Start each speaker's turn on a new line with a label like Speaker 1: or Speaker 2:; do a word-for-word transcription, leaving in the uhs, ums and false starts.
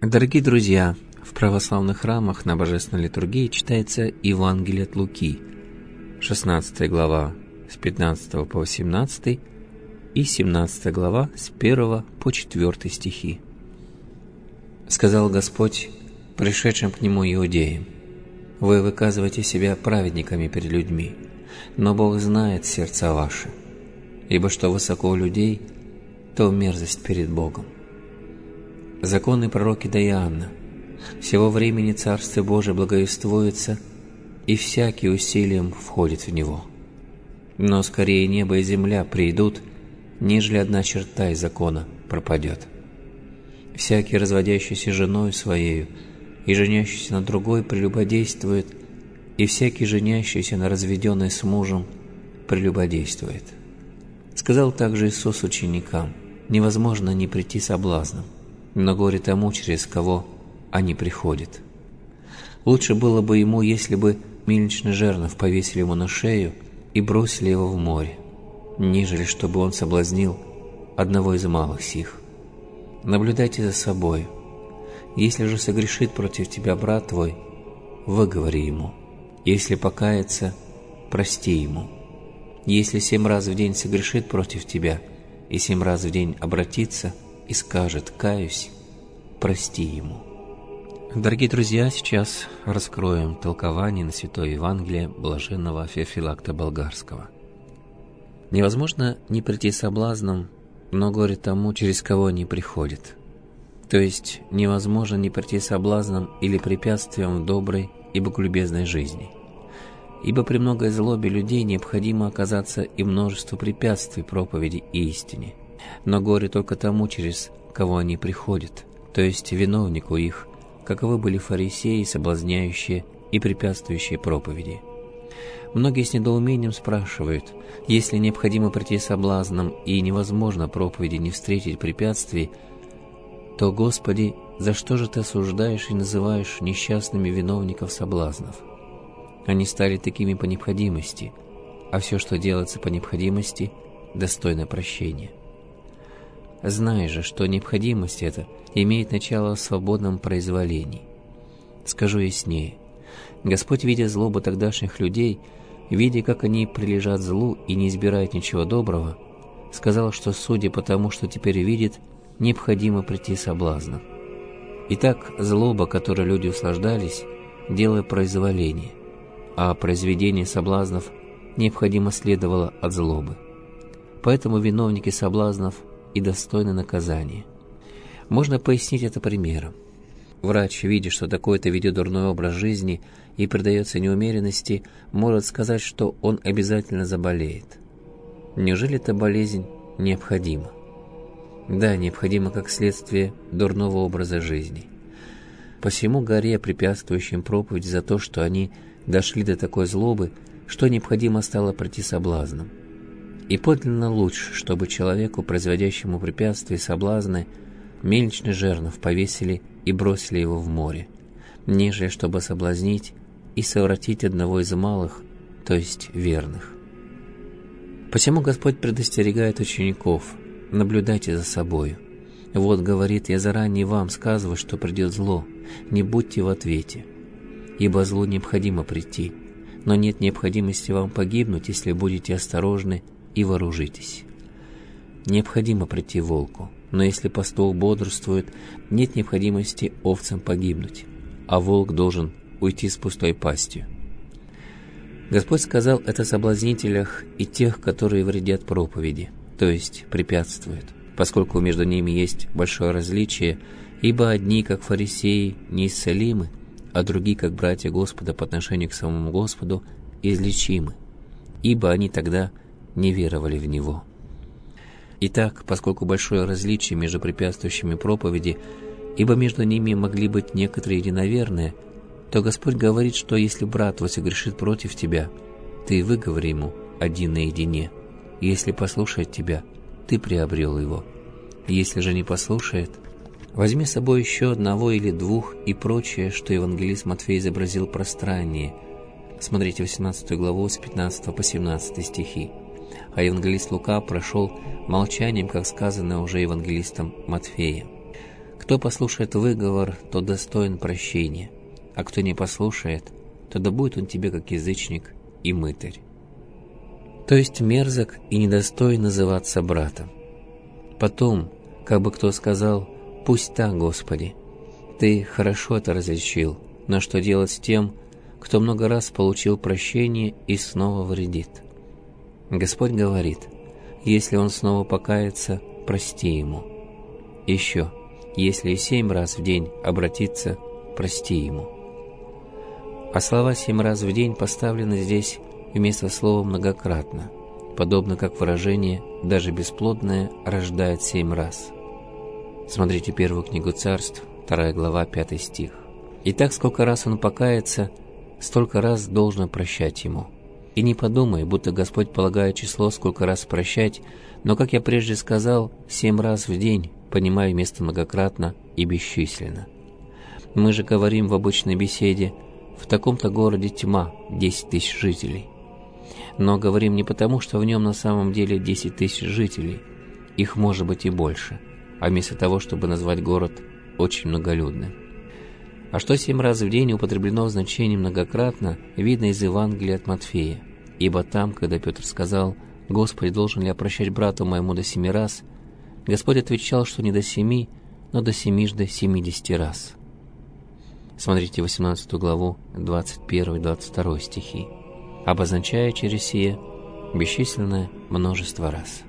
Speaker 1: Дорогие друзья, в православных храмах на Божественной литургии читается Евангелие от Луки, шестнадцатая глава с пятнадцатого по восемнадцатый и семнадцатая глава с первого по четвёртый стихи. «Сказал Господь пришедшим к Нему иудеям: вы выказываете себя праведниками перед людьми, но Бог знает сердца ваши, ибо что высоко у людей, то мерзость перед Богом. Законы пророки до Иоанна, всего времени Царствие Божие благовествуется, и всякий усилием входит в него. Но скорее небо и земля придут, нежели одна черта из закона пропадет. Всякий, разводящийся женою своею и женящийся на другой, прелюбодействует, и всякий, женящийся на разведенной с мужем, прелюбодействует». Сказал также Иисус ученикам: невозможно не прийти соблазном, но горе тому, через кого они приходят. Лучше было бы ему, если бы мельничный жернов повесили ему на шею и бросили его в море, нежели чтобы он соблазнил одного из малых сих. Наблюдайте за собой. Если же согрешит против тебя брат твой, выговори ему. Если покается, прости ему. Если семь раз в день согрешит против тебя и семь раз в день обратится и скажет: «Каюсь», прости ему. Дорогие друзья, сейчас раскроем толкование на Святое Евангелие блаженного Феофилакта Болгарского. Невозможно не прийти соблазном, но горе тому, через кого они приходят. То есть невозможно не прийти соблазном или препятствием в доброй и боголюбезной жизни. Ибо при многой злобе людей необходимо оказаться и множество препятствий проповеди и истине. Но горе только тому, через кого они приходят, то есть виновнику их, каковы были фарисеи, соблазняющие и препятствующие проповеди. Многие с недоумением спрашивают: если необходимо прийти соблазном и невозможно проповеди не встретить препятствий, то, Господи, за что же Ты осуждаешь и называешь несчастными виновников соблазнов? Они стали такими по необходимости, а все, что делается по необходимости, достойно прощения. Знай же, что необходимость эта имеет начало в свободном произволении. Скажу яснее. Господь, видя злобу тогдашних людей, видя, как они прилежат злу и не избирают ничего доброго, сказал, что, судя по тому, что теперь видит, необходимо прийти соблазном. Итак, злоба, которой люди услаждались, дело произволения, а произведение соблазнов необходимо следовало от злобы. Поэтому виновники соблазнов и достойны наказания. Можно пояснить это примером. Врач, видя, что такой-то ведет дурной образ жизни и предается неумеренности, может сказать, что он обязательно заболеет. Неужели эта болезнь необходима? Да, необходима как следствие дурного образа жизни. Посему горе препятствующим проповеди за то, что они дошли до такой злобы, что необходимо стало пройти соблазном. И подлинно лучше, чтобы человеку, производящему препятствия и соблазны, мельничный жернов повесили и бросили его в море, нежели чтобы соблазнить и совратить одного из малых, то есть верных. Посему Господь предостерегает учеников: наблюдайте за собою. Вот, говорит, я заранее вам сказываю, что придет зло, не будьте в ответе. Ибо злу необходимо прийти, но нет необходимости вам погибнуть, если будете осторожны и вооружитесь. Необходимо прийти волку, но если пастух бодрствует, нет необходимости овцам погибнуть, а волк должен уйти с пустой пастью. Господь сказал это о соблазнителях и тех, которые вредят проповеди, то есть препятствуют, поскольку между ними есть большое различие, ибо одни, как фарисеи, неисцелимы, а другие, как братья Господа по отношению к самому Господу, излечимы, ибо они тогда не веровали в Него. Итак, поскольку большое различие между препятствующими проповеди, ибо между ними могли быть некоторые единоверные, то Господь говорит, что если брат твой согрешит против тебя, ты выговори ему один наедине, и если послушает тебя, ты приобрел его. Если же не послушает, возьми с собой еще одного или двух и прочее, что евангелист Матфей изобразил пространнее. Смотрите восемнадцатую главу с пятнадцатого по семнадцатый стихи. А евангелист Лука прошел молчанием, как сказано уже евангелистом Матфеем. Кто послушает выговор, тот достоин прощения, а кто не послушает, то да будет он тебе как язычник и мытарь. То есть мерзок и недостоин называться братом. Потом, как бы кто сказал: «Пусть так, Господи, Ты хорошо это различил, но что делать с тем, кто много раз получил прощение и снова вредит?» Господь говорит: если он снова покается, прости ему. Еще, если и семь раз в день обратиться, прости ему. А слова «семь раз в день» поставлены здесь вместо слова «многократно», подобно как выражение «даже бесплодное рождает семь раз». Смотрите первую книгу Царств, вторая глава, пятый стих. Итак, сколько раз он покается, столько раз должно прощать ему. И не подумай, будто Господь полагает число, сколько раз прощать, но, как я прежде сказал, семь раз в день, понимая вместо многократно и бесчисленно. Мы же говорим в обычной беседе: в таком-то городе тьма, десять тысяч жителей. Но говорим не потому, что в нем на самом деле десять тысяч жителей, их может быть и больше, а вместо того, чтобы назвать город очень многолюдным. А что семь раз в день употреблено в значении многократно, видно из Евангелия от Матфея. Ибо там, когда Петр сказал: «Господи, должен ли я прощать брату моему до семи раз?», Господь отвечал, что не до семи, но до семижды семидесяти раз. Смотрите восемнадцатую главу, двадцать первый — двадцать второй стихи, обозначая через сие бесчисленное множество раз.